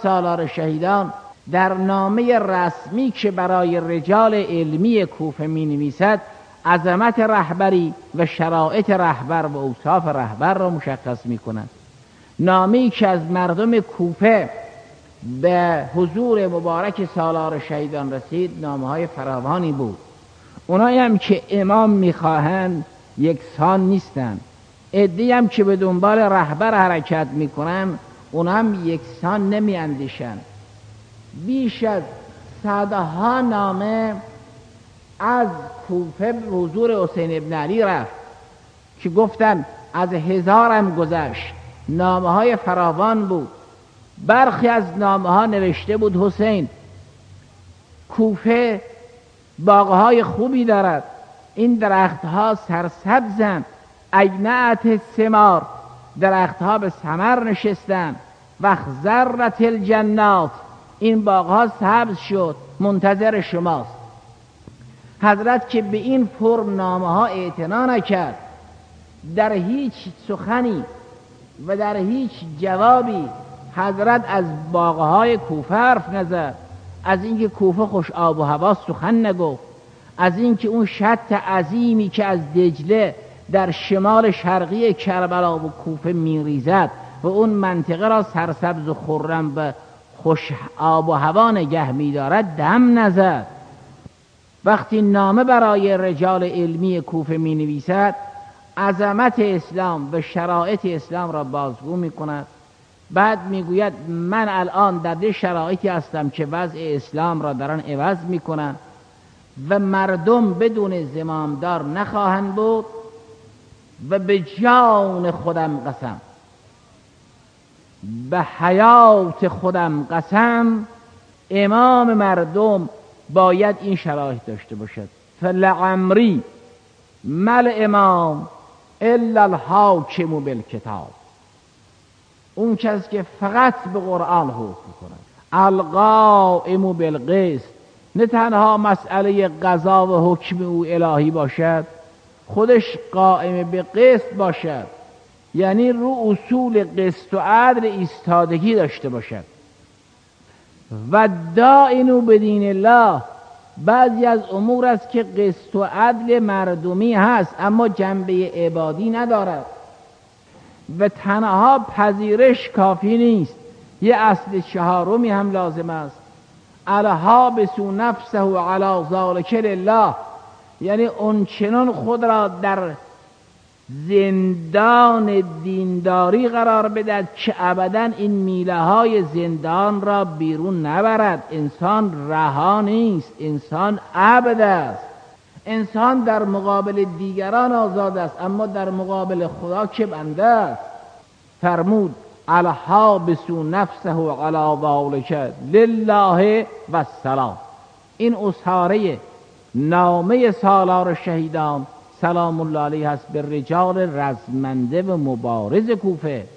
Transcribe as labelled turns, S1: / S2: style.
S1: سالار شهیدان در نامه رسمی که برای رجال علمی کوفه می نویسد عظمت رهبری و شرایط رهبر و اوصاف رهبر را مشخص می کند. نامه‌ای که از مردم کوفه به حضور مبارک سالار شهیدان رسید نامه‌های فراوانی بود. اونایی هم که امام میخواهند یکسان نیستند. عده‌ای هم که به دنبال رهبر حرکت میکنن اون هم یکسان نمیاندیشند. بیش از صدها نامه از کوفه به حضور حسین ابن علی رفت که گفتن از 1000 هم گذشت. نامه های فراوان بود. برخی از نامه ها نوشته بود حسین کوفه باغهای خوبی دارد، این درختها سرسبزند، اجنعت ثمار، درختها به ثمر نشستند، و خضرت الجنات، این باغها سبز شد، منتظر شماست. حضرت که به این فرم نامه ها اعتنا نکرد، در هیچ سخنی و در هیچ جوابی حضرت از باغهای کوفه حرف نزد، از اینکه کوفه خوش آب و هوا سخن نگفت، از اینکه اون شط عظیمی که از دجله در شمال شرقی کربلا و کوفه میریزد و اون منطقه را سرسبز و خرم و خوش آب و هوا نگه می‌دارد دم نزد. وقتی نامه برای رجال علمی کوفه می نویسد عظمت اسلام و شرایط اسلام را بازگو می کند. بعد می گوید من الان در شرایطی هستم که وضع اسلام را در آن عوض می کنم و مردم بدون زمامدار نخواهند بود و به جان خودم قسم، به حیات خودم قسم، امام مردم باید این شرایط داشته باشد. فلعمری مل امام الا الحاکم بالکتاب، اون کس که فقط به قرآن حکم کند، القائم بالقسط، نه تنها مسئله قضا و حکم او الهی باشد، خودش قائم به قسط باشد، یعنی رو اصول قسط و عدل ایستادگی داشته باشد. و دائنوا بدین الله، بعضی از امور است که قسط و عدل مردمی هست اما جنبه عبادی ندارد و تنها پذیرش کافی نیست، یه اصل چهارمی هم لازم است. الحابس نفسه علی ذلک لله، یعنی اون چنان خود را در زندان دینداری قرار بدهد که ابدا این میله های زندان را بیرون نبرد. انسان رها نیست، انسان عبد است. انسان در مقابل دیگران آزاد است اما در مقابل خدا که بنده است. فرمود الحابس نفسه علی ذلک لله و السلام. این اساره نامه سالار شهیدان سلام الله علیه است به رجال رزمنده و مبارز کوفه.